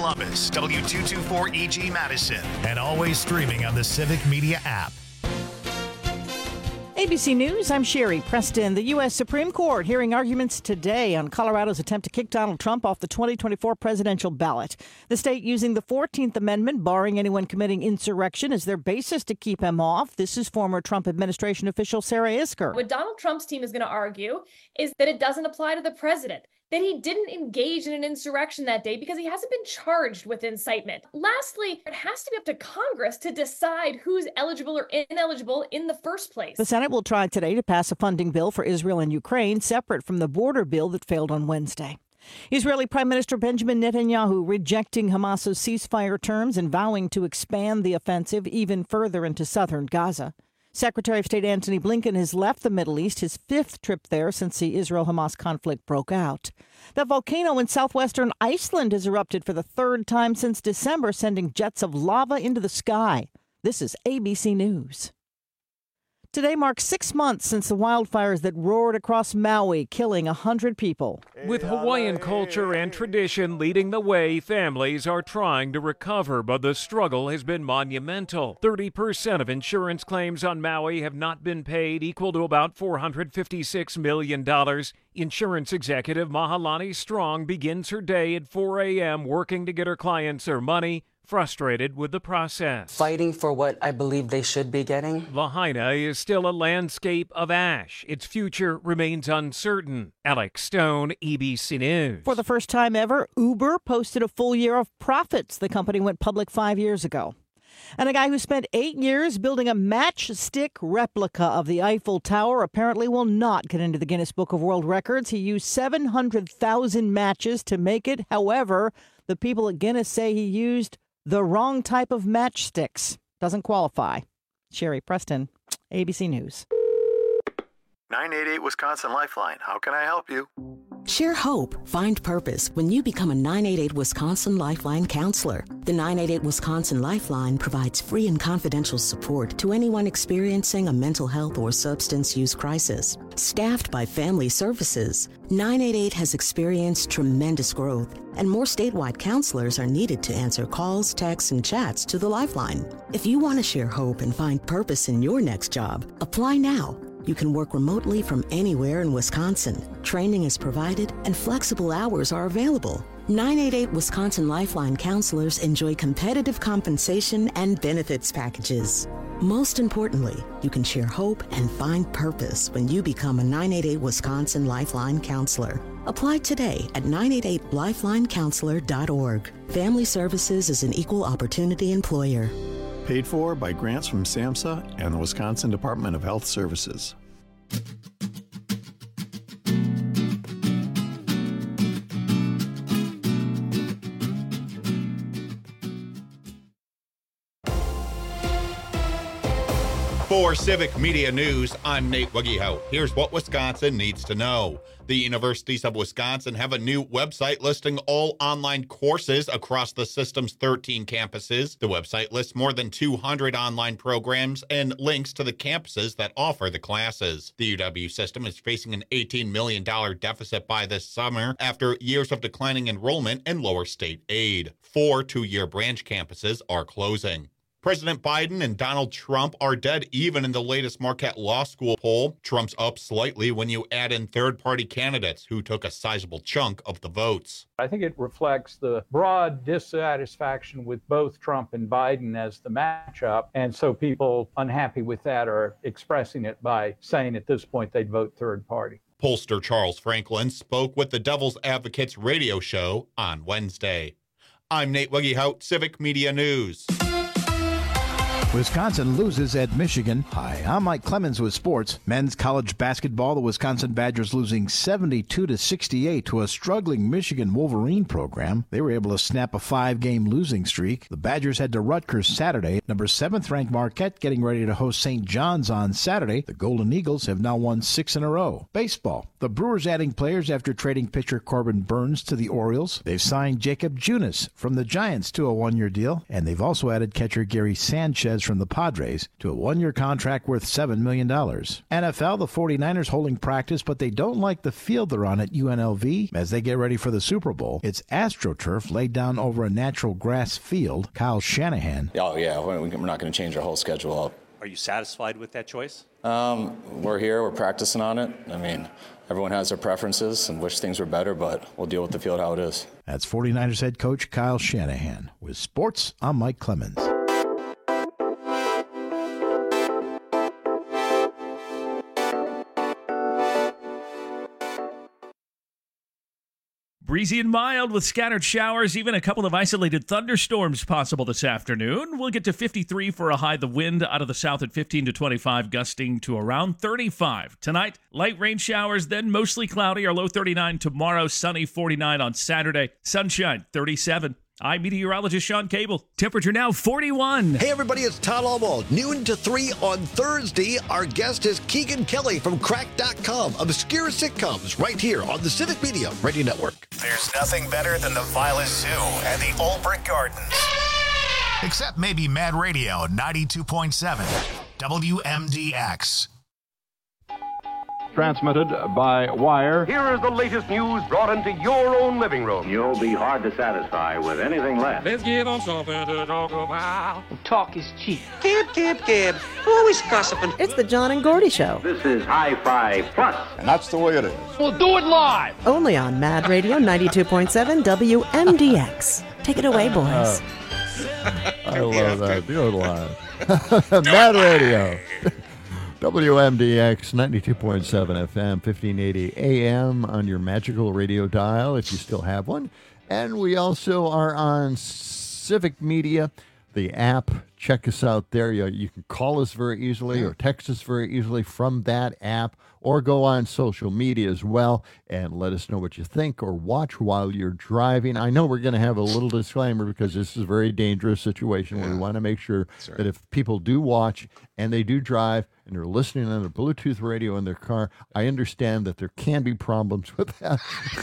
Columbus, W224EG Madison, and always streaming on the Civic Media app. ABC News, I'm Sherry Preston. The U.S. Supreme Court hearing arguments today on Colorado's attempt to kick Donald Trump off the 2024 presidential ballot. The state using the 14th Amendment, barring anyone committing insurrection, as their basis to keep him off. This is former Trump administration official Sarah Isgur. What Donald Trump's team is going to argue is that it doesn't apply to the president, that he didn't engage in an insurrection that day because he hasn't been charged with incitement. Lastly, it has to be up to Congress to decide who's eligible or ineligible in the first place. The Senate will try today to pass a funding bill for Israel and Ukraine, separate from the border bill that failed on Wednesday. Israeli Prime Minister Benjamin Netanyahu rejecting Hamas's ceasefire terms and vowing to expand the offensive even further into southern Gaza. Secretary of State Antony Blinken has left the Middle East, his fifth trip there since the Israel-Hamas conflict broke out. The volcano in southwestern Iceland has erupted for the third time since December, sending jets of lava into the sky. This is ABC News. Today marks 6 months since the wildfires that roared across Maui, killing 100 people. With Hawaiian culture and tradition leading the way, families are trying to recover, but the struggle has been monumental. 30% of insurance claims on Maui have not been paid, equal to about $456 million. Insurance executive Mahalani Strong begins her day at 4 a.m. working to get her clients their money, frustrated with the process. Fighting for what I believe they should be getting. Lahaina is still a landscape of ash. Its future remains uncertain. Alex Stone, ABC News. For the first time ever, Uber posted a full year of profits. The company went public 5 years ago. And a guy who spent 8 years building a matchstick replica of the Eiffel Tower apparently will not get into the Guinness Book of World Records. He used 700,000 matches to make it. However, the people at Guinness say he used the wrong type of matchsticks. Doesn't qualify. Sherry Preston, ABC News. 988 Wisconsin Lifeline. How can I help you? Share hope, find purpose when you become a 988 Wisconsin Lifeline counselor. The 988 Wisconsin Lifeline provides free and confidential support to anyone experiencing a mental health or substance use crisis. Staffed by Family Services, 988 has experienced tremendous growth, and more statewide counselors are needed to answer calls, texts, and chats to the Lifeline. If you want to share hope and find purpose in your next job, apply now. You can work remotely from anywhere in Wisconsin. Training is provided and flexible hours are available. 988 Wisconsin Lifeline counselors enjoy competitive compensation and benefits packages. Most importantly, you can share hope and find purpose when you become a 988 Wisconsin Lifeline counselor. Apply today at 988lifelinecounselor.org. Family Services is an equal opportunity employer. Paid for by grants from SAMHSA and the Wisconsin Department of Health Services. For Civic Media News, I'm Nate Wiggyhout. Here's what Wisconsin needs to know. The universities of Wisconsin have a new website listing all online courses across the system's 13 campuses. The website lists more than 200 online programs and links to the campuses that offer the classes. The UW system is facing an $18 million deficit by this summer after years of declining enrollment and lower state aid. 4 two-year branch campuses are closing. President Biden and Donald Trump are dead even in the latest Marquette Law School poll. Trump's up slightly when you add in third-party candidates who took a sizable chunk of the votes. I think it reflects the broad dissatisfaction with both Trump and Biden as the matchup. And so people unhappy with that are expressing it by saying at this point they'd vote third party. Pollster Charles Franklin spoke with the Devil's Advocates radio show on Wednesday. I'm Nate Wiggyhout, Civic Media News. Wisconsin loses at Michigan. Hi, I'm Mike Clemens with sports. Men's college basketball, the Wisconsin Badgers losing 72-68 to a struggling Michigan Wolverine program. They were able to snap a 5-game losing streak. The Badgers head to Rutgers Saturday. Number 7th ranked Marquette getting ready to host St. John's on Saturday. The Golden Eagles have now won 6 in a row. Baseball. The Brewers adding players after trading pitcher Corbin Burns to the Orioles. They've signed Jacob Junis from the Giants to a 1-year deal, and they've also added catcher Gary Sanchez Hernandez from the Padres to a one-year contract worth $7 million. NFL, the 49ers holding practice, but they don't like the field they're on at UNLV as they get ready for the Super Bowl. It's AstroTurf laid down over a natural grass field. Kyle Shanahan. Oh, yeah, we're not going to change our whole schedule up. Are you satisfied with that choice? We're here, we're practicing on it. I mean, everyone has their preferences and wish things were better, but we'll deal with the field how it is. That's 49ers head coach Kyle Shanahan. With sports, I'm Mike Clemens. Breezy and mild with scattered showers, even a couple of isolated thunderstorms possible this afternoon. We'll get to 53 for a high. The wind out of the south at 15 to 25, gusting to around 35. Tonight, light rain showers, then mostly cloudy. Our low 39 tomorrow, sunny 49 on Saturday. Sunshine 37. I'm meteorologist Sean Cable. Temperature now 41. Hey everybody, it's Todd Alwald. Noon to 3 on Thursday. Our guest is Keegan Kelly from Crack.com. Obscure sitcoms right here on the Civic Media Radio Network. There's nothing better than the Violet Zoo and the Old Brick Gardens. Except maybe Mad Radio 92.7 WMDX. Transmitted by wire. Here is the latest news brought into your own living room. You'll be hard to satisfy with anything less. Let's give them something to talk about. Talk is cheap. Gib. Always gossiping. It's the John and Gordy Show. This is Hi-Fi Plus. And that's the way it is. We'll do it live. Only on Mad Radio 92.7 WMDX. Take it away, boys. I love that. Do it live. Mad Radio. WMDX 92.7 FM, 1580 AM on your magical radio dial, if you still have one. And we also are on Civic Media, the app. Check us out there. You can call us very easily or text us very easily from that app, or go on social media as well and let us know what you think, or watch while you're driving. I know we're going to have a little disclaimer because this is a very dangerous situation where we want to make sure that if people do watch and they do drive and they're listening on a Bluetooth radio in their car, I understand that there can be problems with that.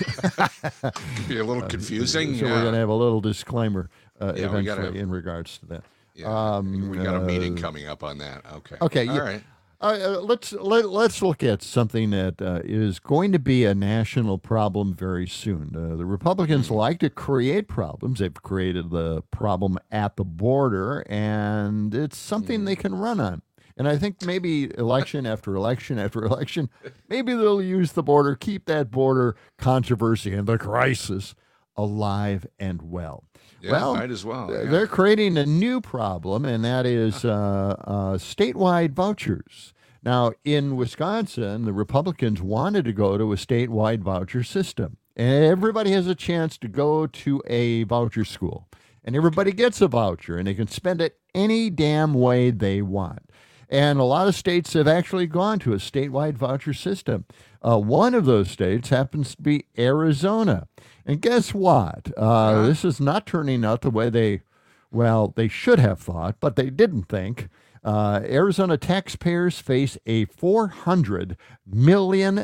Be a little confusing. So we're going to have a little disclaimer eventually in regards to that. Yeah, we got a meeting coming up on that. Okay. Okay. All right. Let's look at something that is going to be a national problem very soon. The Republicans like to create problems. They've created the problem at the border, and it's something they can run on. And I think maybe election after election after election, maybe they'll use the border, keep that border controversy and the crisis alive and well. Yeah, well, might as well. Yeah. They're creating a new problem, and that is statewide vouchers. Now, in Wisconsin, the Republicans wanted to go to a statewide voucher system. And everybody has a chance to go to a voucher school. And everybody gets a voucher, and they can spend it any damn way they want. And a lot of states have actually gone to a statewide voucher system. One of those states happens to be Arizona. And guess what? This is not turning out the way they should have thought, but they didn't think. Arizona taxpayers face a $400 million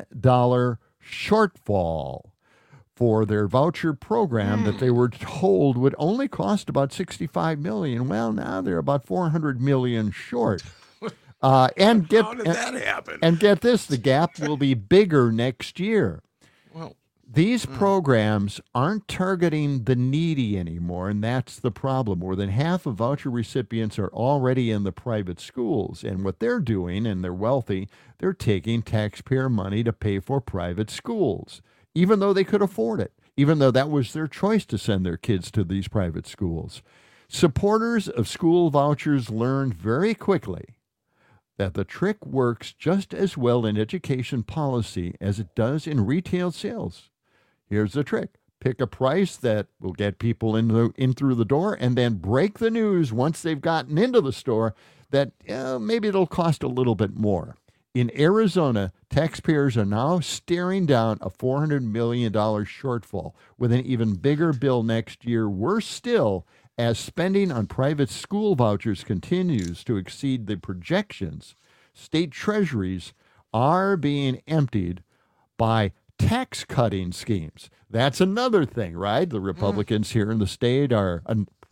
shortfall for their voucher program that they were told would only cost about $65 million. Well, now they're about $400 million short. How did that happen? And get this, the gap will be bigger next year. Well, these programs aren't targeting the needy anymore, and that's the problem. More than half of voucher recipients are already in the private schools, and what they're doing, and they're wealthy, they're taking taxpayer money to pay for private schools, even though they could afford it, even though that was their choice to send their kids to these private schools. Supporters of school vouchers learned very quickly that the trick works just as well in education policy as it does in retail sales. Here's the trick. Pick a price that will get people in through the door, and then break the news once they've gotten into the store that maybe it'll cost a little bit more. In Arizona, taxpayers are now staring down a $400 million shortfall with an even bigger bill next year. Worse still, as spending on private school vouchers continues to exceed the projections, state treasuries are being emptied by tax cutting schemes. That's another thing, right? The Republicans here in the state are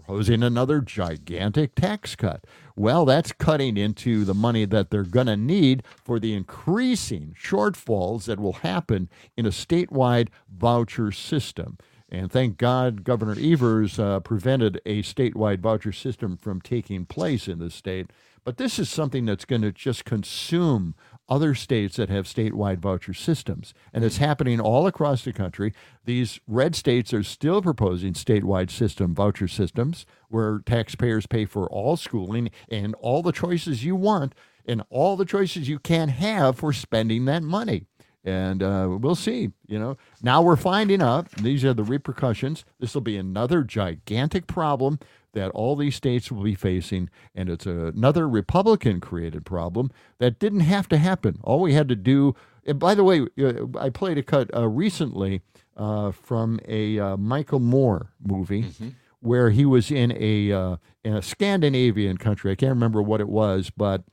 proposing another gigantic tax cut. Well, that's cutting into the money that they're going to need for the increasing shortfalls that will happen in a statewide voucher system. And thank God Governor Evers prevented a statewide voucher system from taking place in the state. But this is something that's going to just consume other states that have statewide voucher systems. And it's happening all across the country. These red states are still proposing statewide voucher systems where taxpayers pay for all schooling and all the choices you want and all the choices you can have for spending that money. And we'll see, Now we're finding out, these are the repercussions. This will be another gigantic problem that all these states will be facing, and it's another Republican-created problem that didn't have to happen. All we had to do, and by the way, I played a cut recently from a Michael Moore movie where he was in a Scandinavian country. I can't remember what it was, but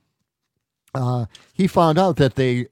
he found out that they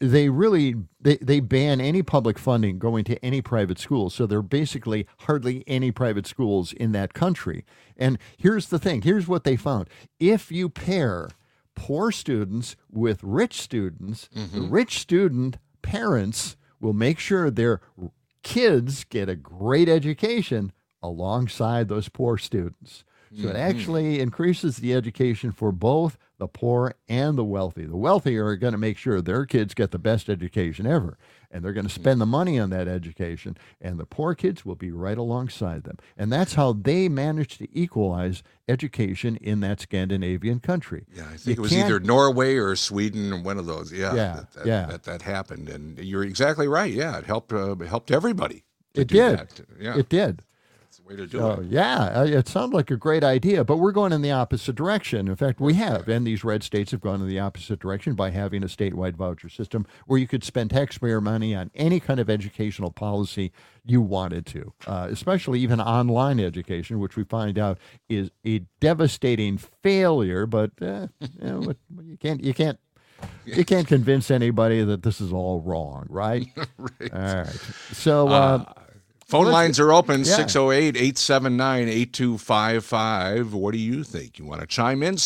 ban any public funding going to any private schools. So there are basically hardly any private schools in that country. And here's the thing. Here's what they found. If you pair poor students with rich students, the rich student parents will make sure their kids get a great education alongside those poor students. So it actually increases the education for both the poor and the wealthy. The wealthy are going to make sure their kids get the best education ever, and they're going to spend the money on that education, and the poor kids will be right alongside them. And that's how they managed to equalize education in that Scandinavian country. Yeah, I think it was either Norway or Sweden, or one of those. That happened. And you're exactly right. Yeah, it helped everybody. It did. Yeah. It did. Way to do it. Yeah, it sounds like a great idea, but we're going in the opposite direction. In fact, we have, and these red states have gone in the opposite direction by having a statewide voucher system where you could spend taxpayer money on any kind of educational policy you wanted to, especially even online education, which we find out is a devastating failure. But you can't convince anybody that this is all wrong, right? Right. All right. So. Phone lines are open, 608-879-8255. What do you think? You want to chime in?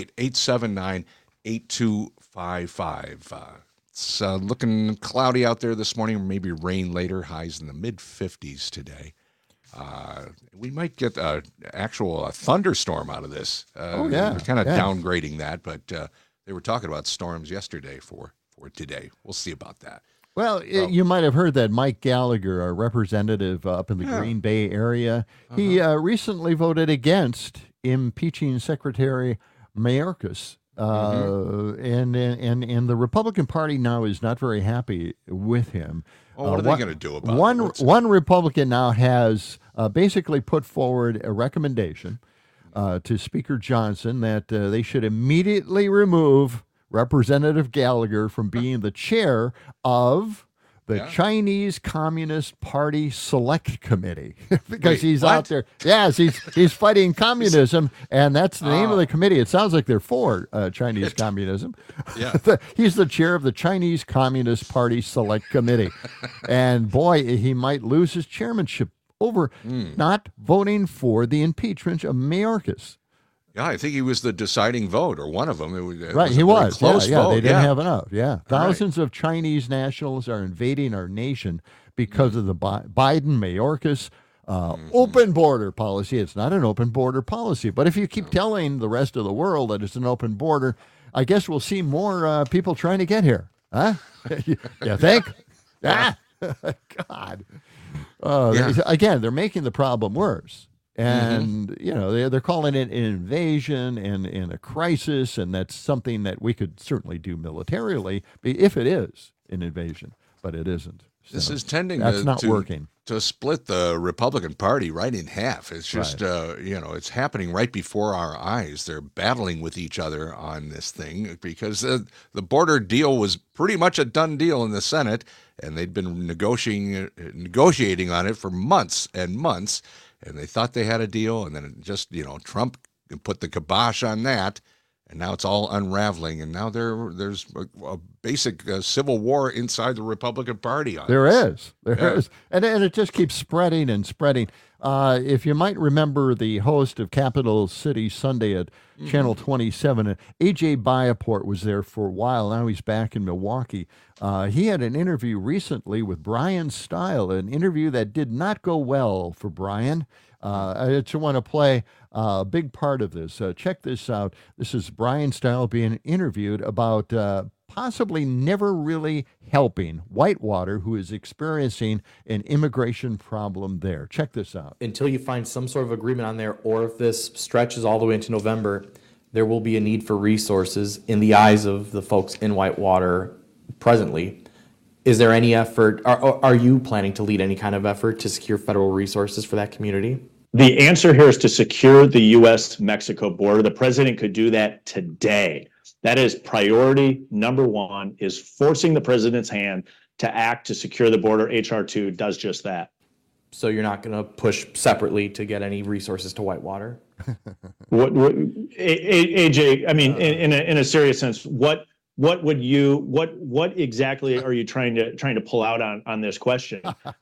608-879-8255. It's looking cloudy out there this morning, maybe rain later, highs in the mid-50s today. We might get a thunderstorm out of this. We're kind of downgrading that, but they were talking about storms yesterday for today. We'll see about that. Well, you might have heard that Mike Gallagher, a representative up in the Green Bay area, he recently voted against impeaching Secretary Mayorkas. And the Republican Party now is not very happy with him. Well, what are they going to do about it? One Republican now has basically put forward a recommendation to Speaker Johnson that they should immediately remove Representative Gallagher from being the chair of the Chinese Communist Party Select Committee because he's out there. Yes, he's fighting communism, and that's the name of the committee. It sounds like they're for Chinese communism. Yeah. He's the chair of the Chinese Communist Party Select Committee, and boy, he might lose his chairmanship over not voting for the impeachment of Mayorkas. Yeah, I think he was the deciding vote, or one of them. Right, he was. Close vote. They didn't have enough. Yeah, thousands of Chinese nationals are invading our nation because of the Biden Mayorkas open border policy. It's not an open border policy, but if you keep telling the rest of the world that it's an open border, I guess we'll see more people trying to get here. Huh? You think? God. Again, they're making the problem worse. And, they're calling it an invasion and a crisis, and that's something that we could certainly do militarily if it is an invasion, but it isn't. This is tending working. To split the Republican Party right in half. It's just, it's happening right before our eyes. They're battling with each other on this thing because the border deal was pretty much a done deal in the Senate, and they'd been negotiating on it for months and months. And they thought they had a deal, and then it just, Trump put the kibosh on that, and now it's all unraveling. And now there's a basic civil war inside the Republican Party on There is. And it just keeps spreading and spreading. If you might remember the host of Capital City Sunday at Channel 27, A.J. Biaport was there for a while. Now he's back in Milwaukee. He had an interview recently with Brian Stile, an interview that did not go well for Brian. I just want to play a big part of this. Check this out. This is Brian Stile being interviewed about possibly never really helping Whitewater, who is experiencing an immigration problem there. Check this out. Until you find some sort of agreement on there, or if this stretches all the way into November, there will be a need for resources in the eyes of the folks in Whitewater presently. Is there any effort, are you planning to lead any kind of effort to secure federal resources for that community? The answer here is to secure the U.S.-Mexico border. The president could do that today. That is priority number one, is forcing the president's hand to act to secure the border. H.R. 2 does just that. So you're not going to push separately to get any resources to Whitewater? AJ, I mean, in a serious sense, what exactly are you trying to pull out on this question?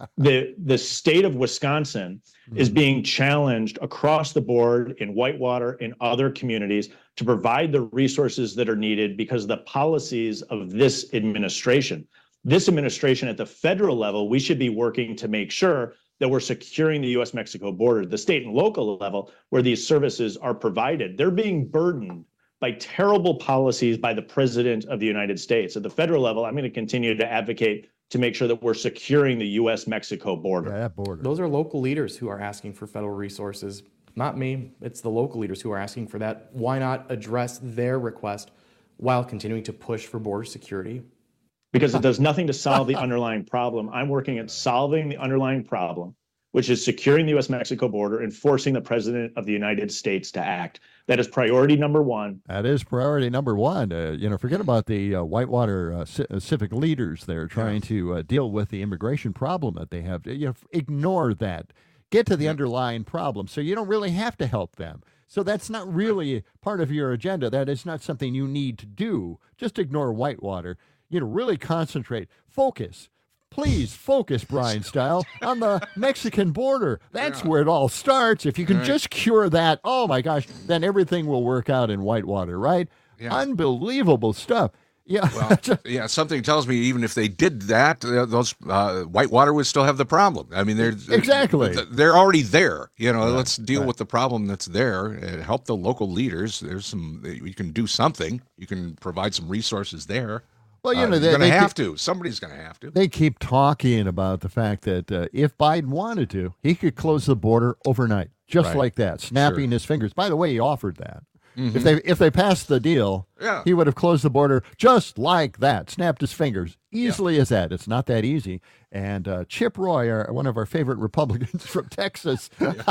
The state of Wisconsin is being challenged across the board in Whitewater and other communities to provide the resources that are needed because of the policies of this administration. This administration at the federal level, we should be working to make sure that we're securing the U.S.-Mexico border. The state and local level where these services are provided, they're being burdened by terrible policies by the President of the United States. At the federal level, I'm going to continue to advocate to make sure that we're securing the U.S.-Mexico border. Yeah, that border. Those are local leaders who are asking for federal resources. Not me. It's the local leaders who are asking for that. Why not address their request while continuing to push for border security? Because it does nothing to solve the underlying problem. I'm working at solving the underlying problem, which is securing the U.S.-Mexico border and forcing the President of the United States to act. That is priority number one. That is priority number one. Forget about the Whitewater civic leaders there trying to deal with the immigration problem that they have. Ignore that. Get to the underlying problem so you don't really have to help them. So that's not really part of your agenda. That is not something you need to do. Just ignore Whitewater. Really concentrate. Focus. Please focus, Brian Stile, on the Mexican border. That's where it all starts. If you can just cure that, oh my gosh, then everything will work out in Whitewater, right? Yeah. Unbelievable stuff. Yeah. Well, yeah. Something tells me even if they did that, those Whitewater would still have the problem. I mean, they're already there. Let's deal with the problem that's there and help the local leaders. You can do something. You can provide some resources there. Well, somebody's going to have to. They keep talking about the fact that if Biden wanted to, he could close the border overnight, just like that, snapping his fingers. By the way, he offered that. Mm-hmm. If they passed the deal, he would have closed the border just like that, snapped his fingers. Easily as that. It's not that easy. And Chip Roy, one of our favorite Republicans from Texas,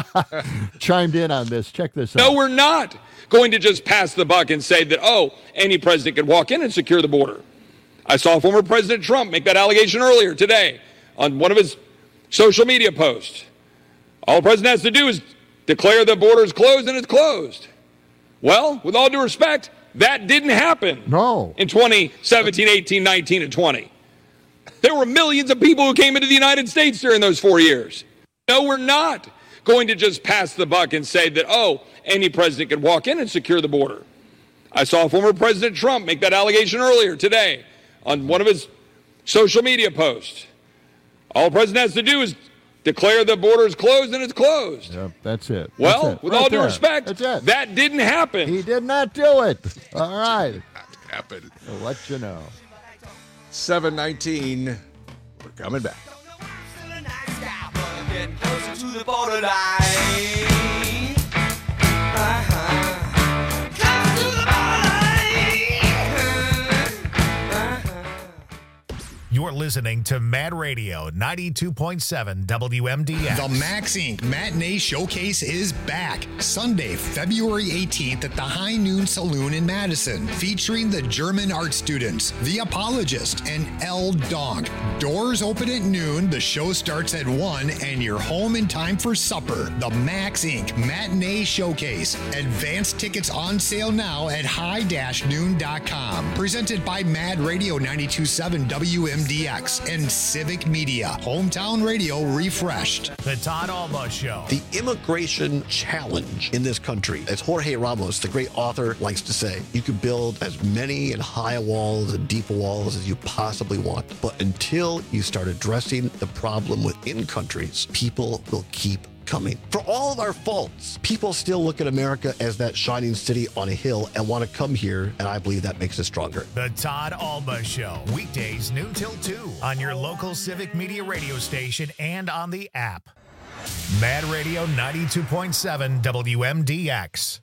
chimed in on this. Check this out. No, we're not going to just pass the buck and say that, any president could walk in and secure the border. I saw former President Trump make that allegation earlier today on one of his social media posts. All the president has to do is declare the border is closed and it's closed. Well, with all due respect, that didn't happen. No. In 2017, 18, 19, and 20. There were millions of people who came into the United States during those 4 years. No, we're not going to just pass the buck and say that, any president could walk in and secure the border. I saw former President Trump make that allegation earlier today on one of his social media posts. All the president has to do is declare the border is closed and it's closed. Yep, that's it. Well, with all due respect, that didn't happen. He did not do it. All right. Did not happen. I'll let you know. 7:19. We're coming back. You're listening to Mad Radio 92.7 WMDX. The Max Inc. Matinee Showcase is back Sunday, February 18th at the High Noon Saloon in Madison, featuring the German art students, The Apologist, and El Donk. Doors open at noon, the show starts at 1, and you're home in time for supper. The Max Inc. Matinee Showcase. Advance tickets on sale now at high-noon.com. Presented by Mad Radio 92.7 WMDX. WMDX and Civic Media. Hometown radio refreshed. The Todd Alba Show. The immigration challenge in this country, as Jorge Ramos, the great author, likes to say, you can build as many and high walls and deep walls as you possibly want. But until you start addressing the problem within countries, people will keep coming. For all of our faults, people still look at America as that shining city on a hill and want to come here, and I believe that makes us stronger. The Todd Alba Show, weekdays noon till 2 on your local Civic Media radio station and on the app. Mad Radio 92.7 WMDX.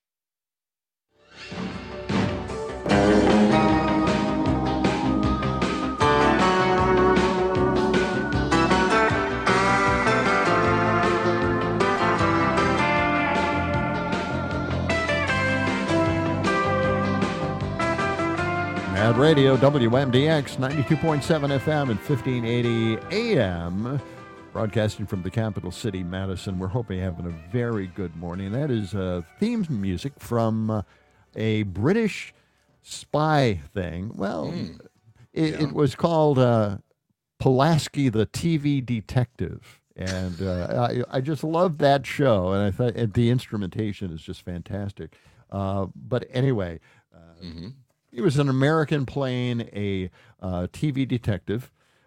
Mad Radio, WMDX, 92.7 FM and 1580 AM. Broadcasting from the capital city, Madison. We're hoping you're having a very good morning. That is theme music from a British spy thing. Well, it was called Pulaski the TV Detective. And I just love that show. And I thought the instrumentation is just fantastic. But anyway, he was an American playing a TV detective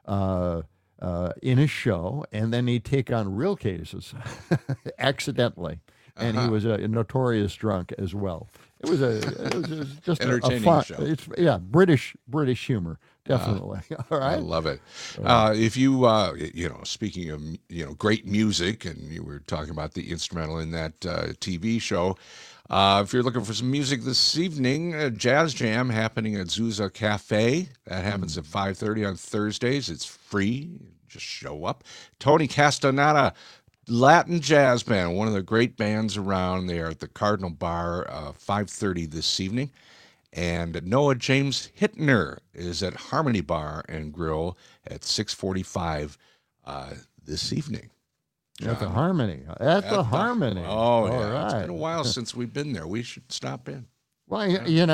in his show, and then he'd take on real cases accidentally. And he was a notorious drunk as well. It was just entertaining a fun show. British humor, definitely. All right, I love it. If you speaking of great music, and you were talking about the instrumental in that TV show. If you're looking for some music this evening, a jazz jam happening at Zuza Cafe. That happens at 5:30 on Thursdays. It's free. Just show up. Tony Castaneda, Latin Jazz Band, one of the great bands around. They are at the Cardinal Bar, 5:30 this evening. And Noah James Hittner is at Harmony Bar and Grill at 6:45 this evening. At the Harmony. At the Harmony. Oh, yeah. Right. It's been a while since we've been there. We should stop in. Well,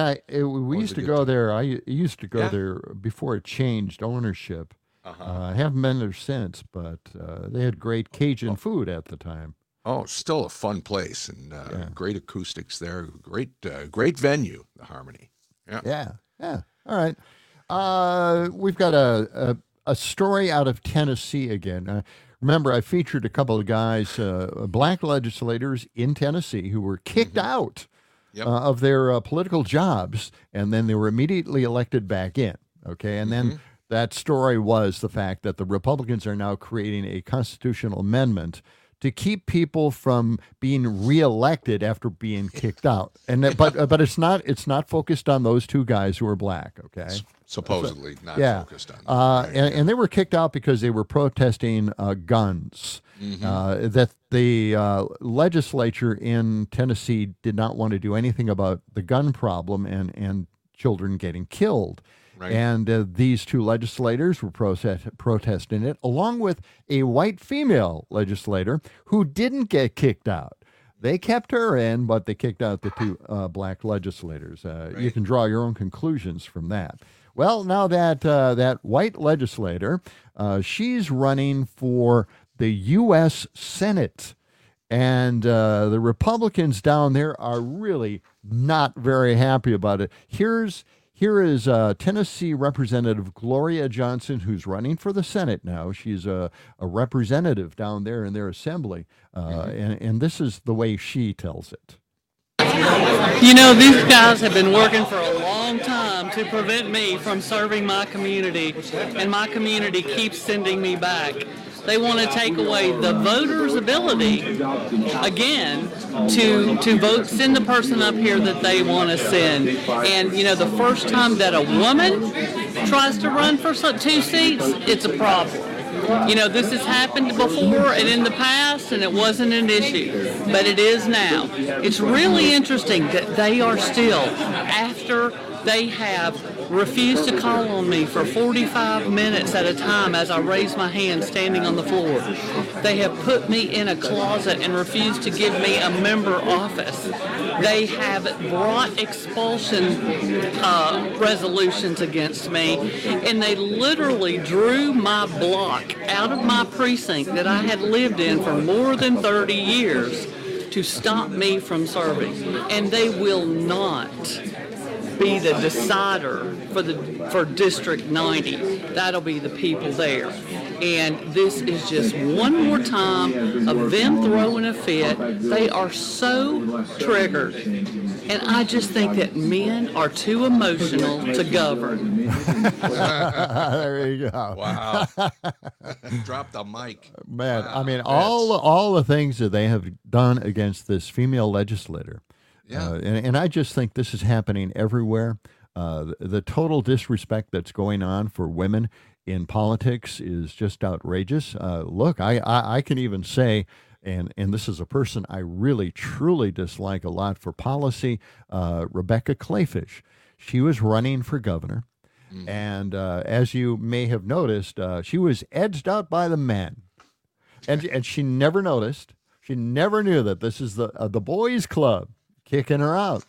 we used to go there. I used to go there before it changed ownership. I haven't been there since, but they had great Cajun food at the time. Oh, still a fun place and great acoustics there. Great venue, the Harmony. Yeah. All right. We've got a story out of Tennessee again. Remember, I featured a couple of guys, black legislators in Tennessee, who were kicked out of their political jobs, and then they were immediately elected back in. Okay, and then that story was the fact that the Republicans are now creating a constitutional amendment to keep people from being reelected after being kicked out. And but it's not focused on those two guys who are black. Okay, supposedly not focused on. And they were kicked out because they were protesting guns. That the legislature in Tennessee did not want to do anything about the gun problem and children getting killed. Right. And these two legislators were protesting it, along with a white female legislator who didn't get kicked out. They kept her in, but they kicked out the two black legislators. You can draw your own conclusions from that. Well, now that white legislator, she's running for the U.S. Senate. And the Republicans down there are really not very happy about it. Here is Tennessee Representative Gloria Johnson, who's running for the Senate now. She's a representative down there in their assembly, and this is the way she tells it. You know, these guys have been working for a long time to prevent me from serving my community, and my community keeps sending me back. They want to take away the voters' ability, again, to vote, send the person up here that they want to send. And, you know, the first time that a woman tries to run for 2 seats, it's a problem. You know, this has happened before and in the past, and it wasn't an issue, but it is now. It's really interesting that they are still, after they have refuse to call on me for 45 minutes at a time as I raise my hand standing on the floor. They have put me in a closet and refused to give me a member office. They have brought expulsion resolutions against me, and they literally drew my block out of my precinct that I had lived in for more than 30 years to stop me from serving. And they will not be the decider for District 90. That'll be the people there. And this is just one more time of them throwing a fit. They are so triggered. And I just think that men are too emotional to govern. There you go. Wow. Drop the mic. Man, Wow. I mean, all the things that they have done against this female legislator. Yeah. And I just think this is happening everywhere. The total disrespect that's going on for women in politics is just outrageous. Look, I can even say, and this is a person I really, truly dislike a lot for policy, Rebecca Clayfish. She was running for governor. And as you may have noticed, she was edged out by the men. And she never noticed. She never knew that this is the boys' club kicking her out.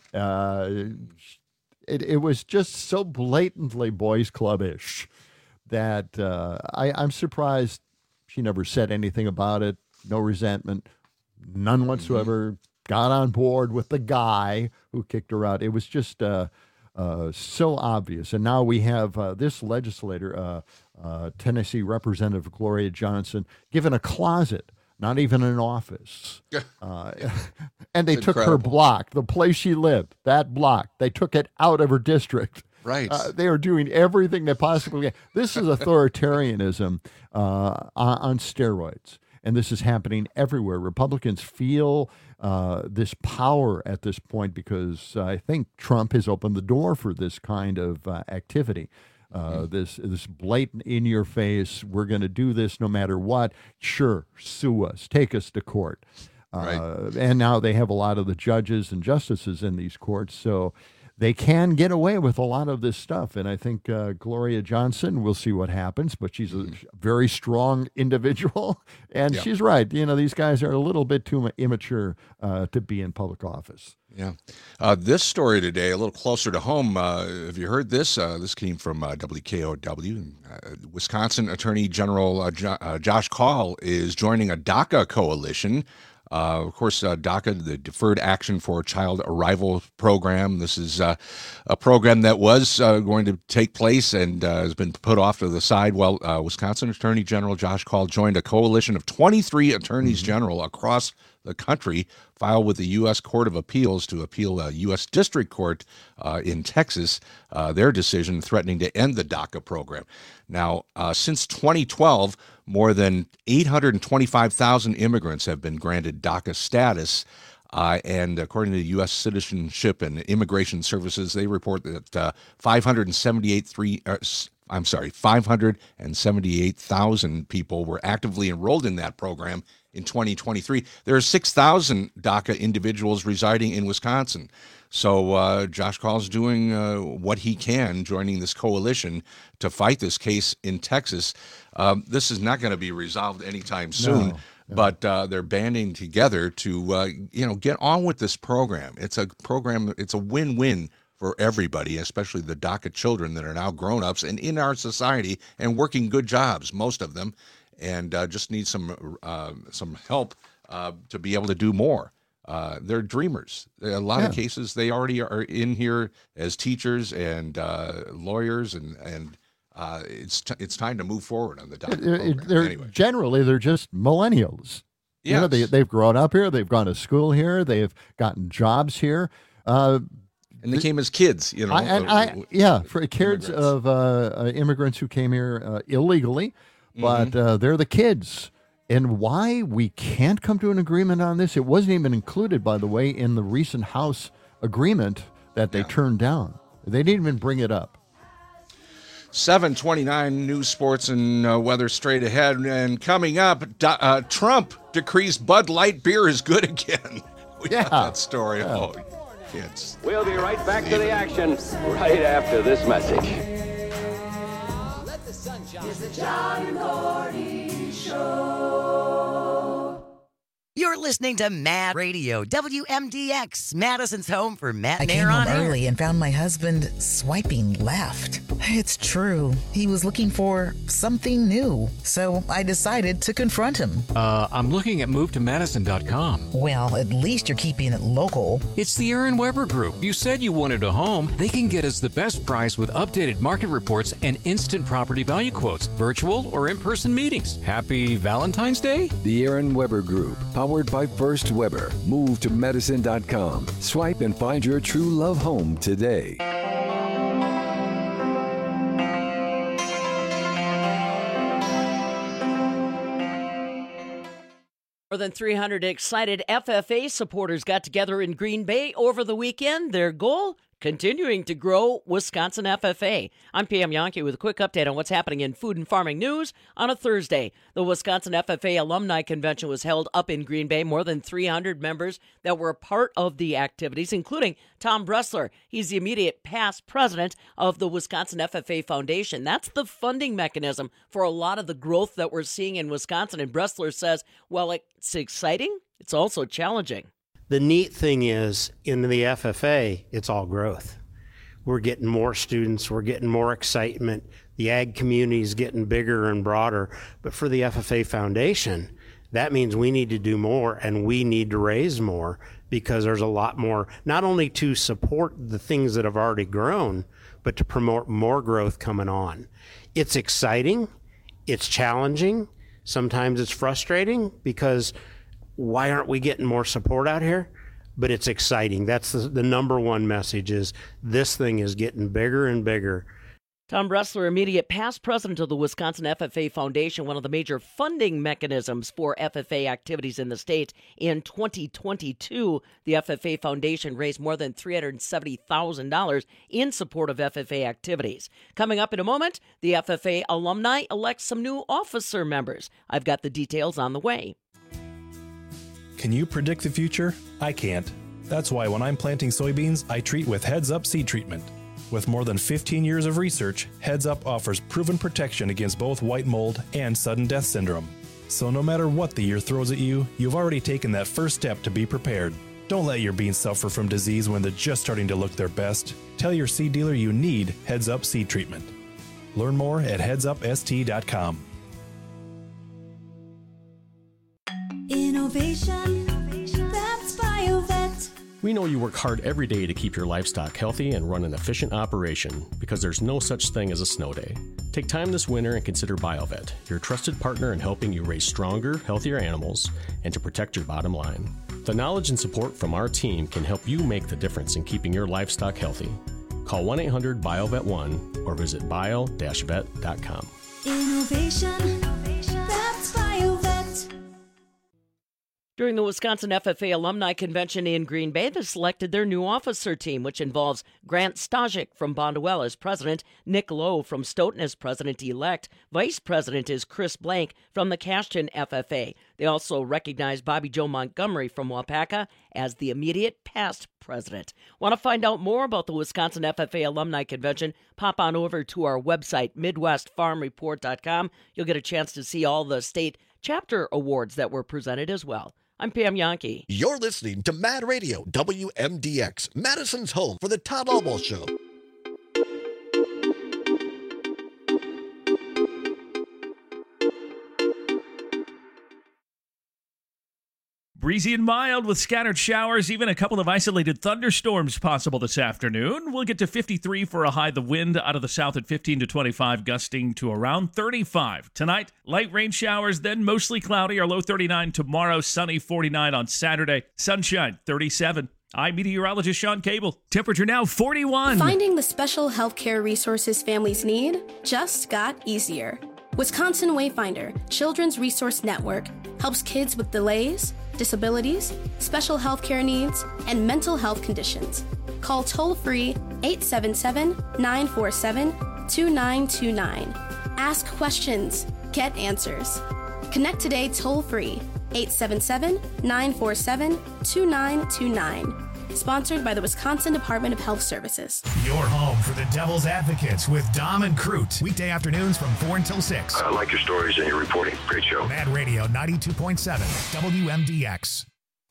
It was just so blatantly boys' club-ish that I'm surprised she never said anything about it. No resentment, none whatsoever. Got on board with the guy who kicked her out. It was just so obvious. And now we have this legislator, Tennessee Representative Gloria Johnson, given a closet, not even an office. And they took her block, the place she lived, that block. They took it out of her district. Right. They are doing everything they possibly can. This is authoritarianism on steroids. And this is happening everywhere. Republicans feel this power at this point because I think Trump has opened the door for this kind of activity. This blatant in-your-face, we're going to do this no matter what. Sure, sue us, take us to court. And now they have a lot of the judges and justices in these courts, so they can get away with a lot of this stuff. And I think Gloria Johnson, we'll see what happens, but she's a very strong individual. And she's right. You know, these guys are a little bit too immature to be in public office. Yeah. This story today, a little closer to home. Have you heard this? This came from WKOW. Wisconsin Attorney General Josh Kaul is joining a DACA coalition. Of course, DACA, the Deferred Action for Child Arrival Program. This is a program that was going to take place and has been put off to the side. Well, Wisconsin Attorney General Josh Kaul joined a coalition of 23 attorneys general across the country, filed with the U.S. Court of Appeals to appeal a U.S. District Court in Texas, their decision threatening to end the DACA program. Now, since 2012, more than 825,000 immigrants have been granted DACA status. And according to the U.S. Citizenship and Immigration Services, they report that 578,000 people were actively enrolled in that program in 2023. There are 6,000 DACA individuals residing in Wisconsin. So Josh Kaul's doing what he can, joining this coalition to fight this case in Texas. This is not going to be resolved anytime soon. No. But they're banding together to, get on with this program. It's a program, it's a win-win for everybody, especially the DACA children that are now grown-ups and in our society and working good jobs, most of them, and just need some help to be able to do more. They're dreamers. In a lot of cases, they already are in here as teachers and lawyers, and it's time to move forward on the DACA program. Anyway. Generally, they're just millennials. Yes. You know, they've grown up here. They've gone to school here. They've gotten jobs here. And they came as kids, for kids of immigrants who came here illegally, but they're the kids. And why we can't come to an agreement on this, it wasn't even included, by the way, in the recent House agreement that they turned down. They didn't even bring it up. 7:29 news, sports, and weather straight ahead. And coming up, Trump decrees Bud Light beer is good again. We got that story. Yeah. It's We'll be right back to the action right after this message. It's the John Gordy Show. You're listening to Mad Radio, WMDX, Madison's home for Matt I and came Air on home Air. early and found my husband swiping left. It's true. He was looking for something new. So I decided to confront him. I'm looking at MoveToMadison.com. Well, at least you're keeping it local. It's the Aaron Weber Group. You said you wanted a home. They can get us the best price with updated market reports and instant property value quotes, virtual or in-person meetings. Happy Valentine's Day? The Aaron Weber Group, powered by First Weber. Move to Madison.com. Swipe and find your true love home today. More than 300 excited FFA supporters got together in Green Bay over the weekend. Their goal? Continuing to grow Wisconsin FFA. I'm Pam Yankee with a quick update on what's happening in food and farming news on a Thursday. The Wisconsin FFA Alumni Convention was held up in Green Bay. More than 300 members that were a part of the activities, including Tom Bressler. He's the immediate past president of the Wisconsin FFA Foundation. That's the funding mechanism for a lot of the growth that we're seeing in Wisconsin. And Bressler says, well, it's exciting. It's also challenging. The neat thing is, in the FFA, it's all growth. We're getting more students, we're getting more excitement, the ag community is getting bigger and broader. But for the FFA Foundation, that means we need to do more and we need to raise more, because there's a lot more, not only to support the things that have already grown, but to promote more growth coming on. It's exciting, it's challenging, sometimes it's frustrating, because why aren't we getting more support out here? But it's exciting. That's the number one message, is this thing is getting bigger and bigger. Tom Bressler, immediate past president of the Wisconsin FFA Foundation, one of the major funding mechanisms for FFA activities in the state. In 2022, the FFA Foundation raised more than $370,000 in support of FFA activities. Coming up in a moment, the FFA alumni elect some new officer members. I've got the details on the way. Can you predict the future? I can't. That's why when I'm planting soybeans, I treat with Heads Up seed treatment. With more than 15 years of research, Heads Up offers proven protection against both white mold and sudden death syndrome. So no matter what the year throws at you, you've already taken that first step to be prepared. Don't let your beans suffer from disease when they're just starting to look their best. Tell your seed dealer you need Heads Up seed treatment. Learn more at headsupst.com. Innovation, that's BioVet. We know you work hard every day to keep your livestock healthy and run an efficient operation, because there's no such thing as a snow day. Take time this winter and consider BioVet, your trusted partner in helping you raise stronger, healthier animals and to protect your bottom line. The knowledge and support from our team can help you make the difference in keeping your livestock healthy. Call 1-800-BioVet1 or visit bio-vet.com. Innovation, that's BioVet. During the Wisconsin FFA Alumni Convention in Green Bay, they selected their new officer team, which involves Grant Stajik from Bonduel as president, Nick Lowe from Stoughton as president-elect. Vice president is Chris Blank from the Cashton FFA. They also recognize Bobby Joe Montgomery from Wapaka as the immediate past president. Want to find out more about the Wisconsin FFA Alumni Convention? Pop on over to our website, MidwestFarmReport.com. You'll get a chance to see all the state chapter awards that were presented as well. I'm Pam Yankee. You're listening to Mad Radio, WMDX, Madison's home for the Todd Almost Show. Breezy and mild with scattered showers, even a couple of isolated thunderstorms possible this afternoon. We'll get to 53 for a high. The wind out of the south at 15 to 25, gusting to around 35. Tonight, light rain showers, then mostly cloudy. Our low 39 tomorrow, sunny 49 on Saturday. Sunshine 37. I'm meteorologist Sean Cable. Temperature now 41. Finding the special healthcare resources families need just got easier. Wisconsin Wayfinder, Children's Resource Network, helps kids with delays, disabilities, special healthcare needs, and mental health conditions. Call toll-free 877-947-2929. Ask questions. Get answers. Connect today toll-free 877-947-2929. Sponsored by the Wisconsin Department of Health Services. Your home for the Devil's Advocates with Dom and Crute. Weekday afternoons from 4 until 6. I like your stories and your reporting. Great show. Mad Radio 92.7 WMDX.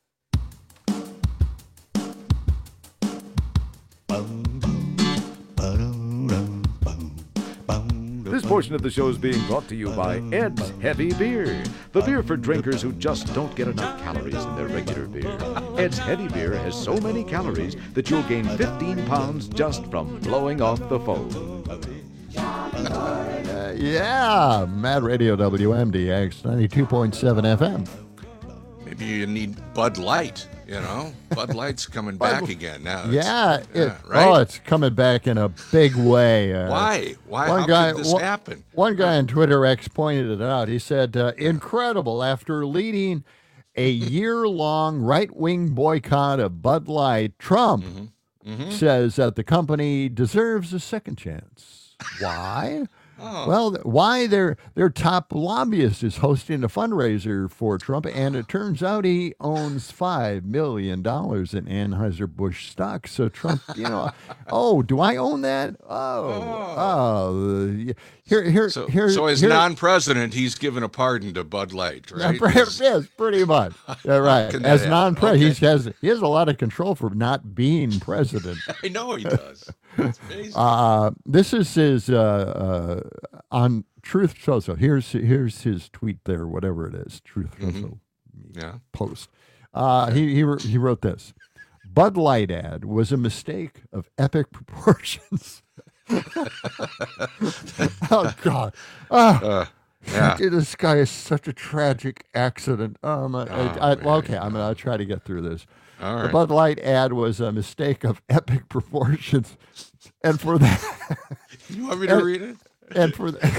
This portion of the show is being brought to you by Ed's Heavy Beer, the beer for drinkers who just don't get enough calories in their regular beer. Ed's Heavy Beer has so many calories that you'll gain 15 pounds just from blowing off the phone. Yeah, Mad Radio WMDX 92.7 FM. Maybe you need Bud Light, you know? Bud Light's coming back again now. Right? It's coming back in a big way. Why? How could this happen? One guy on Twitter X pointed it out. He said, incredible, after leading a year-long right-wing boycott of Bud Light, Trump says that the company deserves a second chance. Why? Well, why their top lobbyist is hosting a fundraiser for Trump, and it turns out he owns $5 million in Anheuser-Busch stock. So Trump, do I own that? So as non-president, he's given a pardon to Bud Light, right? Yes, pretty much. Yeah, right. As non-president, okay. he has a lot of control for not being president. I know he does. It's amazing. This is his on Truth Social. Here's his tweet there, whatever it is. Truth Social post. He wrote this: Bud Light ad was a mistake of epic proportions. Oh God! This guy is such a tragic accident. I'm gonna try to get through this. All right. The Bud Light ad was a mistake of epic proportions, and for that, you want me to read it? And for that,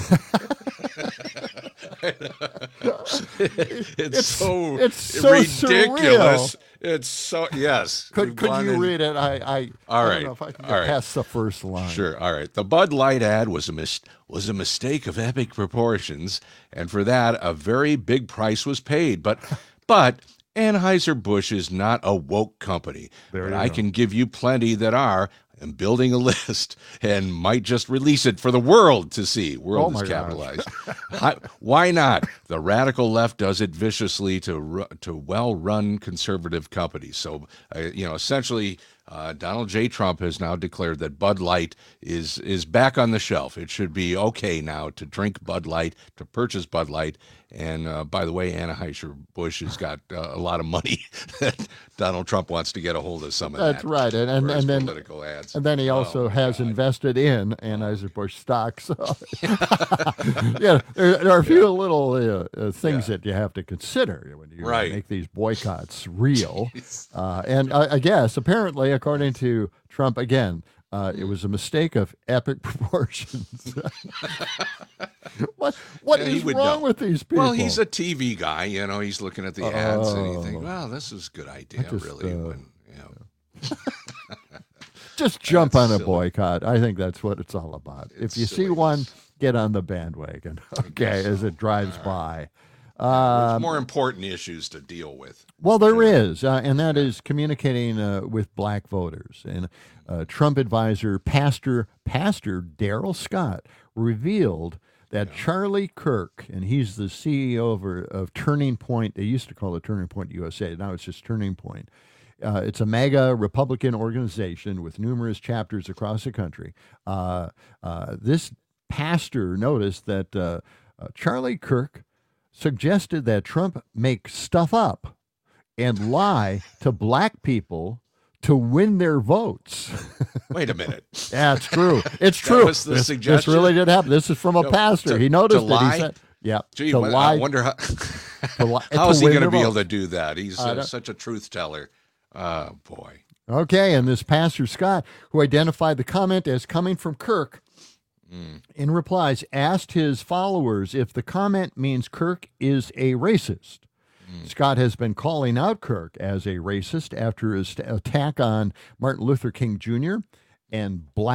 it's so Surreal. ridiculous. It's so Could you read it? I don't know if I can get past the first line. Sure. All right. The Bud Light ad was a mistake of epic proportions, and for that, a very big price was paid. But Anheuser-Busch is not a woke company. But I can give you plenty that are. I'm building a list and might just release it for the world to see. World is capitalized. Why not? The radical left does it viciously to well-run conservative companies. So, essentially, Donald J. Trump has now declared that Bud Light is back on the shelf. It should be okay now to drink Bud Light, to purchase Bud Light. And by the way, Anheuser-Busch has got a lot of money that Donald Trump wants to get a hold of some of that. That's right. And then political ads. And then he also has invested in Anheuser-Busch stocks. So there are a few little things that you have to consider when you make these boycotts real. And I guess, apparently, according to Trump, again, it was a mistake of epic proportions. What is wrong with these people? Well, he's a TV guy, he's looking at the ads and he thinks, well, this is a good idea, Just jump on a boycott. I think that's what it's all about. If you see one, get on the bandwagon, as it drives by. There's more important issues to deal with. Well, there is, and that is communicating with black voters. And Trump advisor, Pastor Darrell Scott, revealed that Charlie Kirk, and he's the CEO of Turning Point. They used to call it Turning Point USA. Now it's just Turning Point. It's a MAGA Republican organization with numerous chapters across the country. This pastor noticed that Charlie Kirk suggested that Trump make stuff up and lie to black people to win their votes. Wait a minute. Yeah, it's true. It's true. That was the suggestion? This really did happen. This is from a pastor. He noticed that. He said, Gee, to lie. I wonder how is he going to be able to do that? He's such a truth teller. Oh, boy. Okay, and this Pastor Scott, who identified the comment as coming from Kirk, in replies, asked his followers if the comment means Kirk is a racist. Scott has been calling out Kirk as a racist after his attack on Martin Luther King Jr. and Black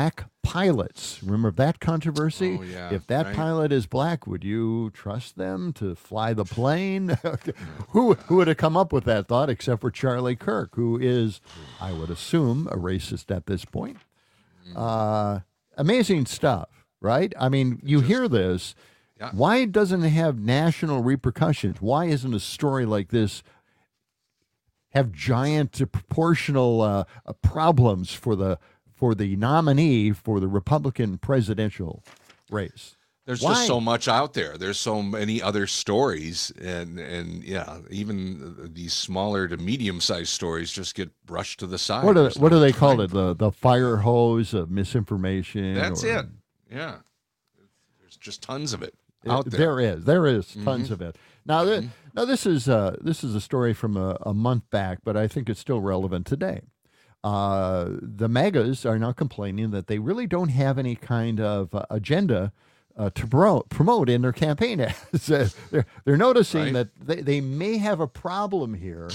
pilots. Remember that controversy? Oh, yeah, If that right. pilot is black, would you trust them to fly the plane? Who would have come up with that thought except for Charlie Kirk, who is, I would assume, a racist at this point? Amazing stuff, right? I mean, you hear this. Yeah. Why doesn't it have national repercussions? Why isn't a story like this have giant proportional problems for the nominee for the Republican presidential race? There's Why? just so much out there. There's so many other stories, and yeah, even these smaller to medium-sized stories just get brushed to the side. What There's do no they call time. it? The fire hose of misinformation. That's or- it. Yeah, there's just tons of it out there. There is tons of it. Now, this is a story from a month back, but I think it's still relevant today. The MAGAs are now complaining that they really don't have any kind of agenda to promote in their campaign ads. They're noticing that they may have a problem here.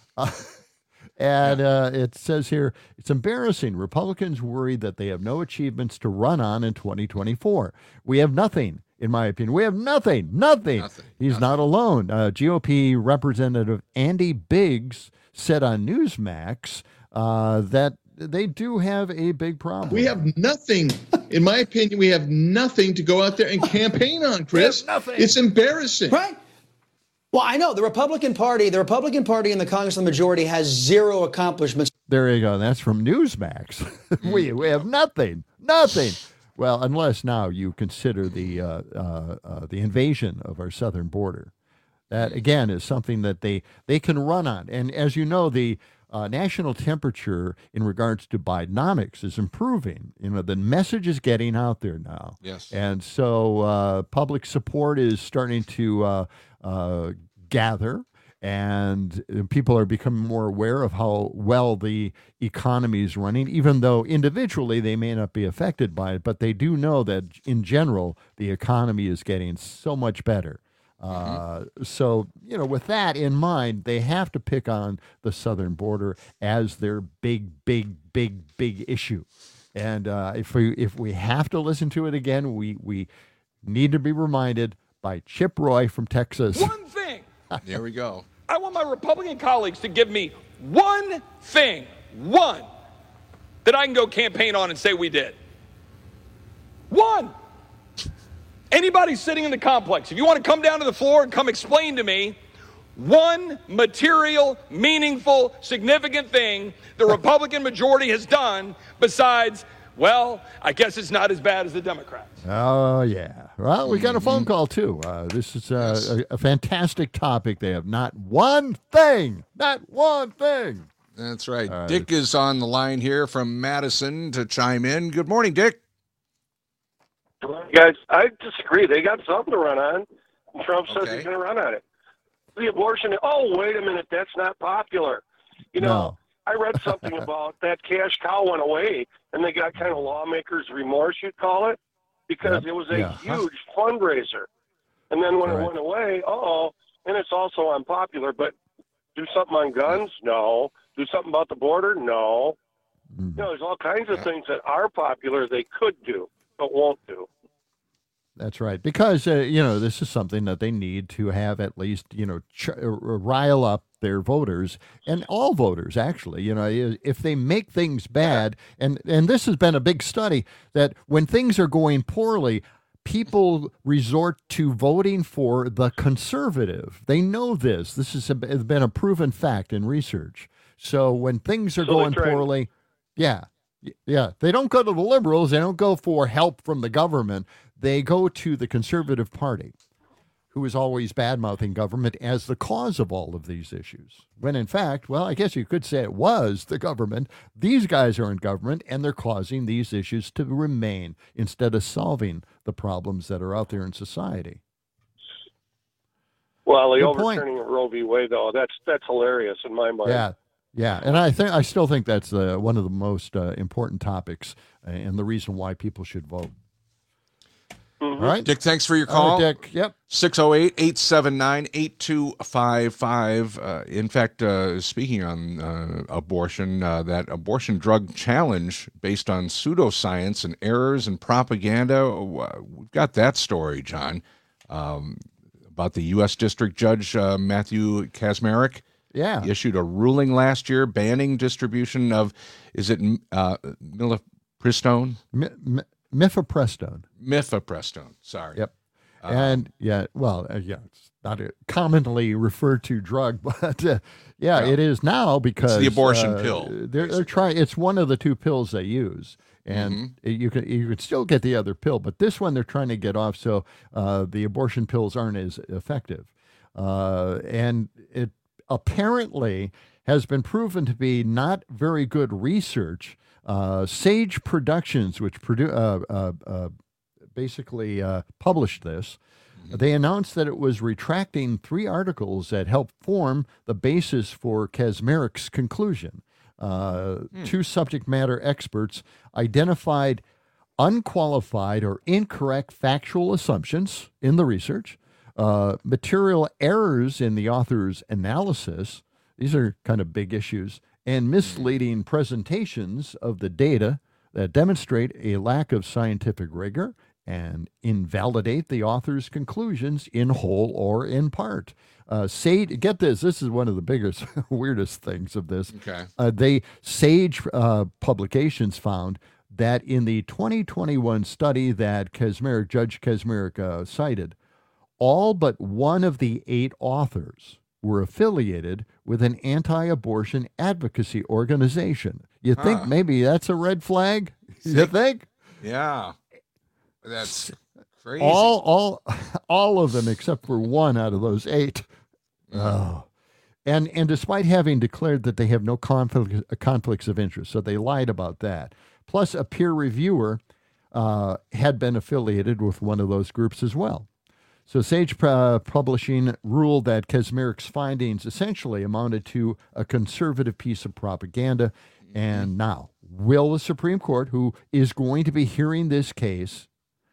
And it says here, it's embarrassing. Republicans worry that they have no achievements to run on in 2024. We have nothing, in my opinion. We have nothing. He's not alone. GOP Representative Andy Biggs said on Newsmax that they do have a big problem. We have nothing, in my opinion, we have nothing to go out there and campaign on, Chris. Nothing. It's embarrassing. Right. Well, I know the Republican Party in the Congress, the majority has zero accomplishments. There you go. That's from Newsmax. we have nothing. Well, unless now you consider the invasion of our southern border. That, again, is something that they can run on. And as you know, the national temperature in regards to Bidenomics is improving. You know, the message is getting out there now. Yes. And so public support is starting to gather, and people are becoming more aware of how well the economy is running, even though individually they may not be affected by it, but they do know that in general the economy is getting so much better. So, you know, with that in mind, they have to pick on the southern border as their big issue. And if we have to listen to it again, we need to be reminded by Chip Roy from Texas. One thing. There we go. I want my Republican colleagues to give me one thing, that I can go campaign on and say we did. One. Anybody sitting in the complex, if you want to come down to the floor and come explain to me one material, meaningful, significant thing the Republican majority has done besides, well, I guess it's not as bad as the Democrats. Oh, yeah. Well, we got a phone call, too. This is a fantastic topic. They have not one thing. That's right. Dick is on the line here from Madison to chime in. Good morning, Dick. Guys, I disagree. They got something to run on. Trump says he's going to run on it. The abortion, oh, wait a minute, that's not popular. You know, I read something about that cash cow went away, and they got kind of lawmakers' remorse, you'd call it, because it was a huge fundraiser. And then when it went away, and it's also unpopular, but do something on guns? No. Do something about the border? No. You know, there's all kinds of things that are popular they could do, but won't do. That's right. Because, you know, this is something that they need to have at least, you know, rile up their voters, and all voters, actually. You know, if they make things bad, and this has been a big study, that when things are going poorly, people resort to voting for the conservative. They know this. This has been a proven fact in research. So when things are going poorly, yeah, they don't go to the liberals. They don't go for help from the government. They go to the Conservative Party, who is always bad-mouthing government as the cause of all of these issues. When in fact, well, I guess you could say it was the government. These guys are in government, and they're causing these issues to remain instead of solving the problems that are out there in society. Well, the overturning of Roe v. Wade, though, that's hilarious in my mind. Yeah, and I still think that's one of the most important topics and the reason why people should vote. All right. Dick, thanks for your All call. right, Dick. Yep. 608-879-8255. In fact, speaking on abortion, that abortion drug challenge based on pseudoscience and errors and propaganda, we've got that story, John, about the U.S. District Judge Matthew Kacsmaryk. Yeah. He issued a ruling last year banning distribution of, is it mifepristone? Mifepristone. Mifepristone, sorry. Yep. And it's not a commonly referred to drug, but it is now because it's the abortion pill. They're trying. It's one of the two pills they use, and you can still get the other pill, but this one they're trying to get off, so the abortion pills aren't as effective, and it apparently has been proven to be not very good research. Sage Productions, which basically published this, they announced that it was retracting 3 articles that helped form the basis for Kacsmaryk's conclusion. 2 subject matter experts identified unqualified or incorrect factual assumptions in the research, material errors in the author's analysis. These are kind of big issues, and misleading presentations of the data that demonstrate a lack of scientific rigor and invalidate the author's conclusions in whole or in part. Get this is one of the biggest, weirdest things of this. Okay. Sage Publications found that in the 2021 study that Judge Kacsmaryk cited, all but one of the 8 authors were affiliated with an anti-abortion advocacy organization. You think maybe that's a red flag? You think? Yeah. That's crazy. All of them except for one out of those 8. Oh. And despite having declared that they have no conflicts of interest, so they lied about that. Plus, a peer reviewer had been affiliated with one of those groups as well. So Sage Publishing ruled that Kacsmaryk's findings essentially amounted to a conservative piece of propaganda. And now, will the Supreme Court, who is going to be hearing this case,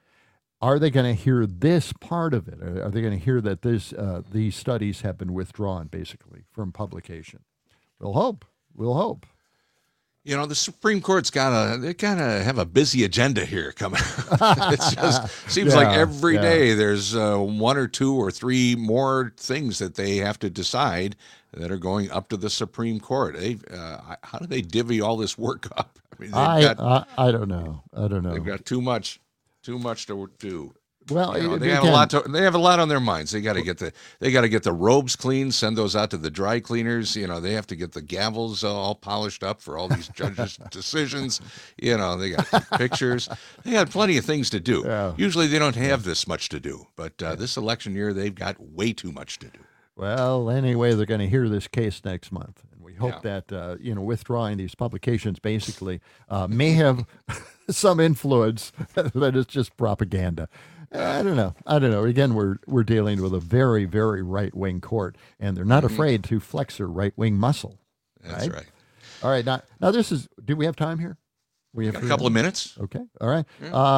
are they going to hear this part of it? Are they going to hear that these studies have been withdrawn, basically, from publication? We'll hope. We'll hope. You know, the Supreme Court's they gotta have a busy agenda here coming. It just seems like every day there's 1 or 2 or 3 more things that they have to decide that are going up to the Supreme Court. How do they divvy all this work up? I mean, I don't know. They've got too much to do. Well, they have a lot. They have a lot on their minds. They got to get the robes clean, send those out to the dry cleaners. You know, they have to get the gavels all polished up for all these judges' decisions. You know, they got pictures. They got plenty of things to do. Yeah. Usually, they don't have this much to do, but this election year, they've got way too much to do. Well, anyway, they're going to hear this case next month, and we hope that withdrawing these publications basically may have some influence that is just propaganda. I don't know. Again, we're dealing with a very, very right-wing court, and they're not afraid to flex their right-wing muscle. That's right. All right. Now this is. Do we have time here? We have a couple of minutes. Okay. All right.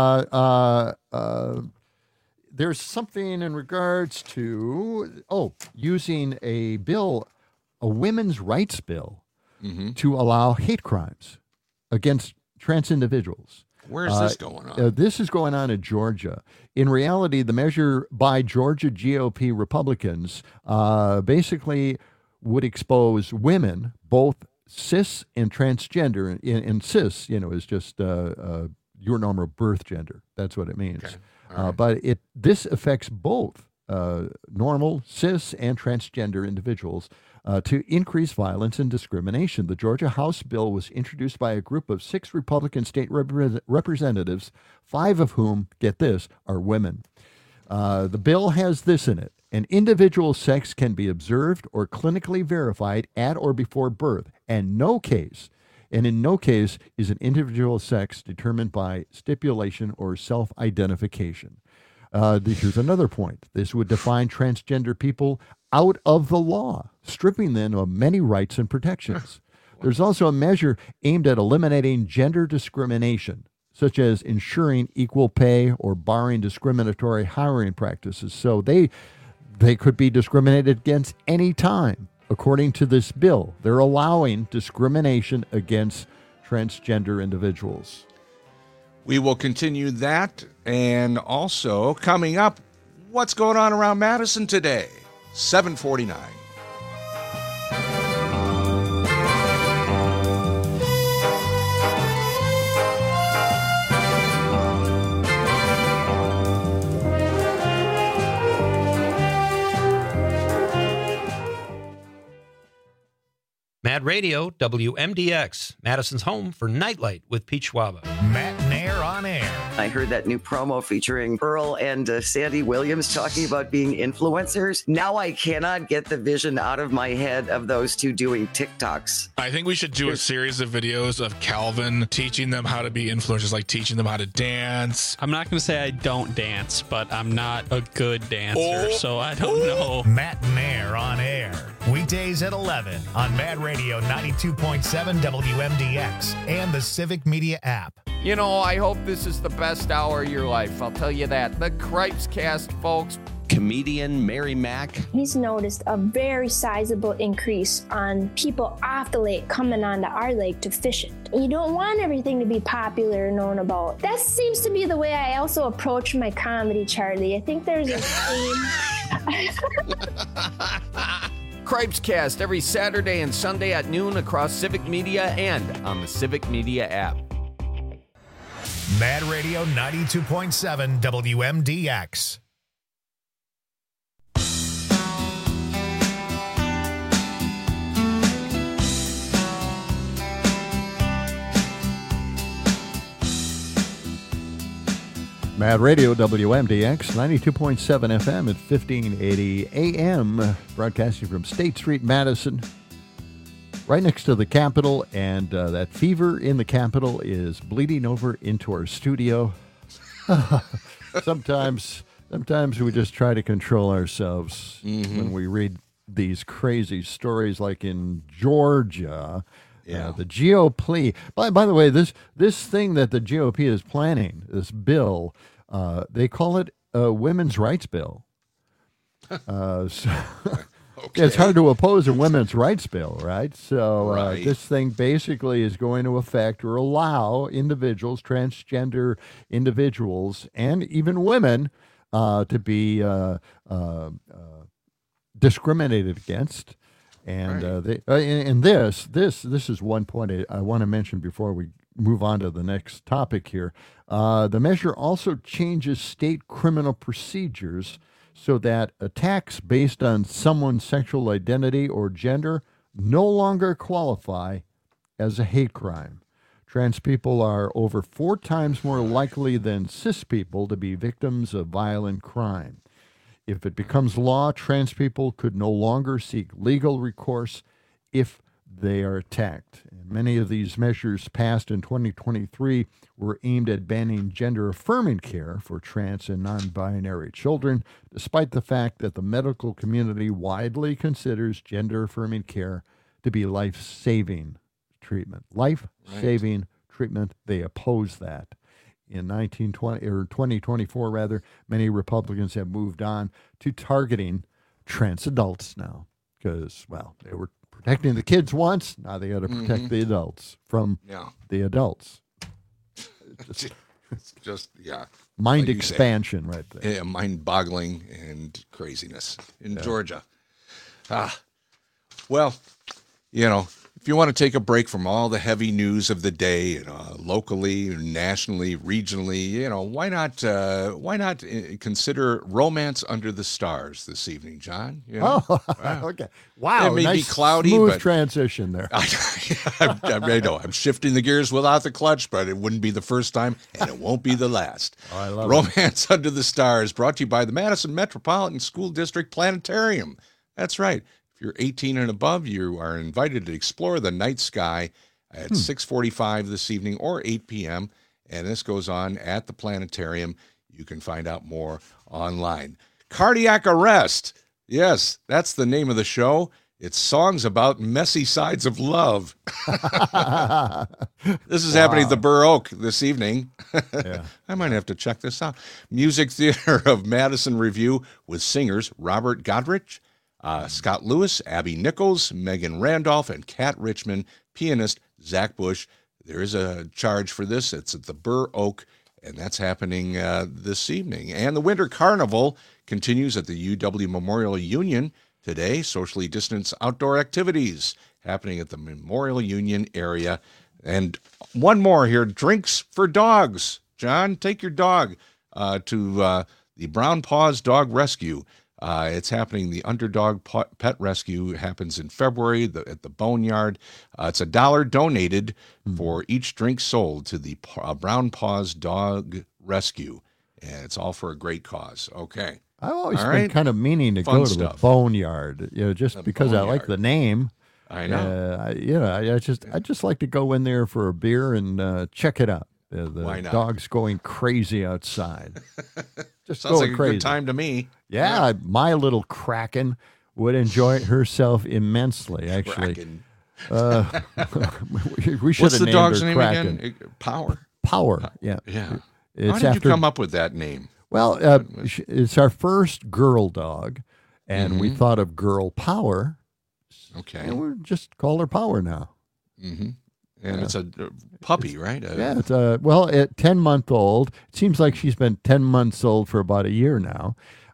Yeah. There's something in regards to using a bill, a women's rights bill, to allow hate crimes against trans individuals. Where is this going on? This is going on in Georgia. In reality, the measure by Georgia GOP Republicans basically would expose women, both cis and transgender. And cis, is just your normal birth gender. That's what it means. Okay. Right. But this affects both normal, cis, and transgender individuals to increase violence and discrimination. The Georgia House bill was introduced by a group of 6 Republican state representatives, 5 of whom, get this, are women. The bill has this in it. An individual's sex can be observed or clinically verified at or before birth, and in no case is an individual's sex determined by stipulation or self-identification. Here's another point. This would define transgender people out of the law, stripping them of many rights and protections. There's also a measure aimed at eliminating gender discrimination. such as ensuring equal pay or barring discriminatory hiring practices. So they could be discriminated against any time. According to this bill, they're allowing discrimination against transgender individuals. We will continue that. And also coming up, what's going on around Madison today? 7:49. Mad Radio, WMDX, Madison's home for Nightlight with Pete Schwaba. Matt Nair on air. I heard that new promo featuring Earl and Sandy Williams talking about being influencers. Now I cannot get the vision out of my head of those two doing TikToks. I think we should do a series of videos of Calvin teaching them how to be influencers, like teaching them how to dance. I'm not going to say I don't dance, but I'm not a good dancer, so I don't know. Matt Nair on air. Weekdays at 11 on Mad Radio 92.7 WMDX and the Civic Media app. You know, I hope this is the best hour of your life. I'll tell you that. The Cripes Cast, folks. Comedian Mary Mack. He's noticed a very sizable increase on people off the lake coming onto our lake to fish it. You don't want everything to be popular and known about. That seems to be the way I also approach my comedy, Charlie. I think there's a theme. Cripes Cast every Saturday and Sunday at noon across Civic Media and on the Civic Media app. Mad Radio 92.7 WMDX. Mad Radio, WMDX, 92.7 FM at 1580 AM, broadcasting from State Street, Madison, right next to the Capitol, and that fever in the Capitol is bleeding over into our studio. Sometimes we just try to control ourselves when we read these crazy stories like in Georgia. The GOP. By the way, this thing that the GOP is planning, this bill, they call it a women's rights bill. It's hard to oppose a women's rights bill, right? So this thing basically is going to affect or allow individuals, transgender individuals, and even women to be discriminated against. And this is one point I want to mention before we move on to the next topic here. The measure also changes state criminal procedures so that attacks based on someone's sexual identity or gender no longer qualify as a hate crime. Trans people are over 4 times more likely than cis people to be victims of violent crime. If it becomes law, trans people could no longer seek legal recourse if they are attacked. And many of these measures passed in 2023 were aimed at banning gender-affirming care for trans and non-binary children, despite the fact that the medical community widely considers gender-affirming care to be life-saving treatment. Life-saving treatment, they oppose that. In 2024, rather, many Republicans have moved on to targeting trans adults now because, well, they were protecting the kids once. Now they got to protect the adults from the adults. It's just mind like expansion right there. Yeah, mind-boggling and craziness in Georgia. Well, if you want to take a break from all the heavy news of the day, locally, nationally, regionally, why not consider Romance Under the Stars this evening, John? Okay. Wow. It may nice be cloudy, smooth but transition there. I know I'm shifting the gears without the clutch, but it wouldn't be the first time, and it won't be the last. I love Romance Under the Stars, brought to you by the Madison Metropolitan School District Planetarium. That's right. If you're 18 and above, you are invited to explore the night sky at 6:45 this evening or 8 p.m., and this goes on at the planetarium. You can find out more online. Cardiac Arrest. Yes, that's the name of the show. It's songs about messy sides of love. This is happening at the Burr Oak this evening. Yeah. I might have to check this out. Music Theater of Madison Review with singers Robert Godrich, Scott Lewis, Abby Nichols, Megan Randolph, and Kat Richmond, pianist Zach Bush. There is a charge for this. It's at the Burr Oak, and that's happening this evening. And the Winter Carnival continues at the UW Memorial Union today. Socially distanced outdoor activities happening at the Memorial Union area. And one more here, drinks for dogs. John, take your dog to the Brown Paws Dog Rescue. It's happening. The Underdog Pet Rescue happens in February at the Boneyard. It's $1 donated for each drink sold to the Brown Paws Dog Rescue. And it's all for a great cause. Okay. I've always been kind of meaning to go to the Boneyard, just because I like the name. I know. I just like to go in there for a beer and check it out. Why not? Dog's going crazy outside. Just sounds going like crazy. a good time to me. Yeah, my little Kraken would enjoy herself immensely. Actually, we should What's have the named dog's her name Kraken. again? Power. Power. Yeah. Yeah. It's How did after, you come up with that name? Well, it's our first girl dog, and we thought of girl power. Okay. And we just call her Power now. Mm-hmm. And it's a puppy, right? It's at 10-month-old. It seems like she's been 10 months old for about a year now.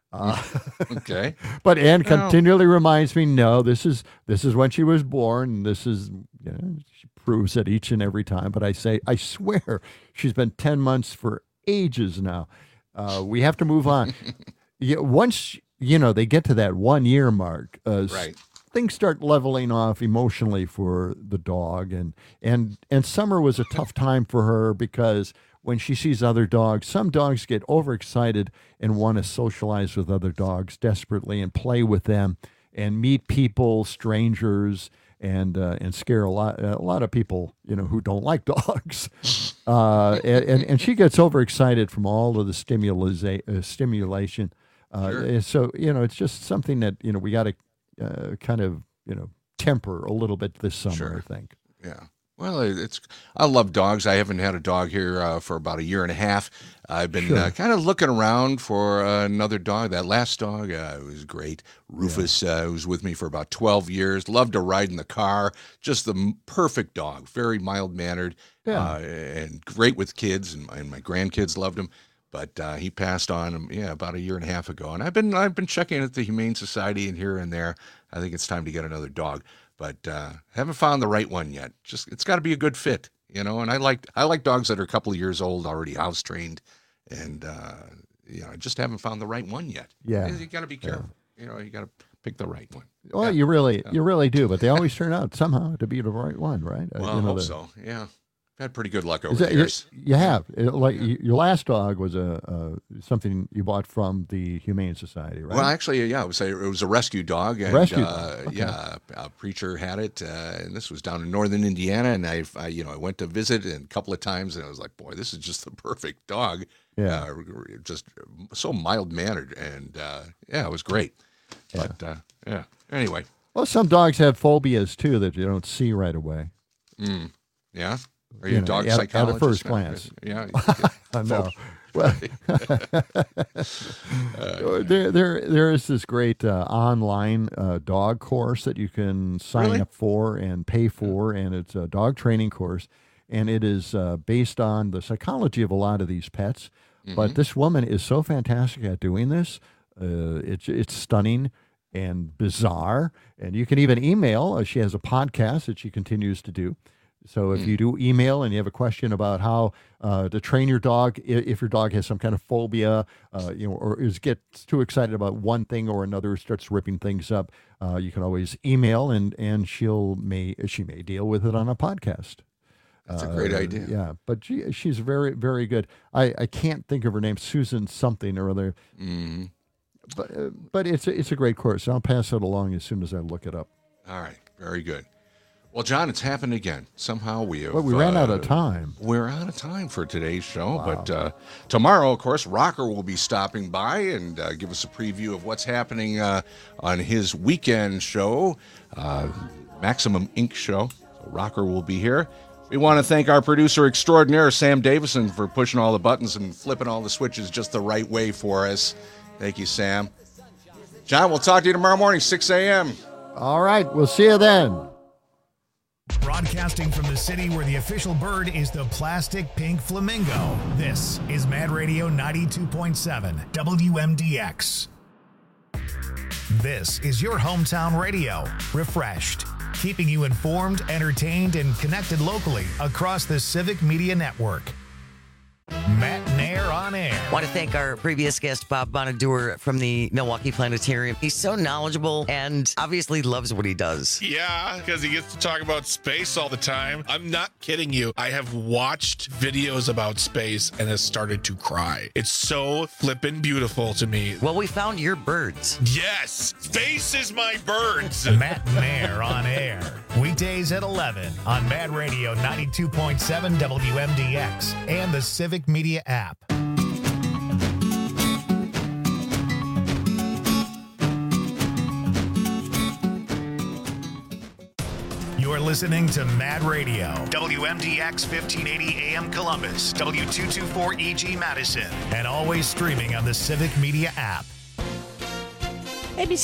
Okay. But Ann continually reminds me, no, this is when she was born. This is, she proves it each and every time. But I say, I swear, she's been 10 months for ages now. We have to move on. Once, they get to that 1 year mark, right. Things start leveling off emotionally for the dog, and summer was a tough time for her because when she sees other dogs, some dogs get overexcited and want to socialize with other dogs desperately and play with them and meet people, strangers, and scare a lot of people who don't like dogs. And she gets overexcited from all of the stimulation. Sure. So it's just something that we got to kind of, temper a little bit this summer, Sure. I think. Yeah. Well, I love dogs. I haven't had a dog here for about a year and a half. I've been kind of looking around for another dog. That last dog was great. Rufus was with me for about 12 years. Loved to ride in the car. Just the perfect dog. Very mild-mannered and great with kids, and my grandkids loved him. But he passed on, about a year and a half ago. And I've been checking at the Humane Society and here and there. I think it's time to get another dog, but haven't found the right one yet. Just it's got to be a good fit, And I like dogs that are a couple of years old, already house trained, and I just haven't found the right one yet. Yeah, you got to be careful. You got to pick the right one. Well, you really do, but they always turn out somehow to be the right one, right? Well, I hope so. Yeah. I've had pretty good luck over the years. You have. Like your last dog was something you bought from the Humane Society, right? Well, actually, it was a rescue dog. And, Okay. Yeah, a preacher had it, and this was down in northern Indiana, and I went to visit a couple of times, and I was like, boy, this is just the perfect dog. Yeah. Just so mild-mannered, and it was great. But, anyway. Well, some dogs have phobias, too, that you don't see right away. Yeah? Are you a dog psychologist? At a first glance. Yeah. No. Well, there is this great online dog course that you can sign up for and pay for, and it's a dog training course, and it is based on the psychology of a lot of these pets. But this woman is so fantastic at doing this. It's stunning and bizarre, and you can even email. She has a podcast that she continues to do. So if you do email and you have a question about how to train your dog, if your dog has some kind of phobia, or gets too excited about one thing or another, starts ripping things up, you can always email and she may deal with it on a podcast. That's a great idea. Yeah, but she's very, very good. I can't think of her name, Susan something or other. But it's a great course. I'll pass it along as soon as I look it up. All right, very good. Well, John, it's happened again. Somehow we have. Well, we ran out of time. We're out of time for today's show. Wow. But tomorrow, of course, Rocker will be stopping by and give us a preview of what's happening on his weekend show, Maximum Ink Show. So Rocker will be here. We want to thank our producer extraordinaire, Sam Davison, for pushing all the buttons and flipping all the switches just the right way for us. Thank you, Sam. John, we'll talk to you tomorrow morning, 6 a.m. All right. We'll see you then. Broadcasting from the city where the official bird is the plastic pink flamingo. This is Mad Radio 92.7 WMDX. This is your hometown radio, refreshed, keeping you informed, entertained, and connected locally across the Civic Media Network. Matt Nair on air. I want to thank our previous guest, Bob Bonadur from the Milwaukee Planetarium. He's so knowledgeable and obviously loves what he does. Yeah, because he gets to talk about space all the time. I'm not kidding you. I have watched videos about space and have started to cry. It's so flippin' beautiful to me. Well, we found your birds. Yes, space is my birds. Matt Nair on air. Weekdays at 11 on Mad Radio 92.7 WMDX and the Civic Media app. You're listening to Mad Radio, WMDX 1580 AM Columbus, W224EG Madison, and always streaming on the Civic Media app. ABC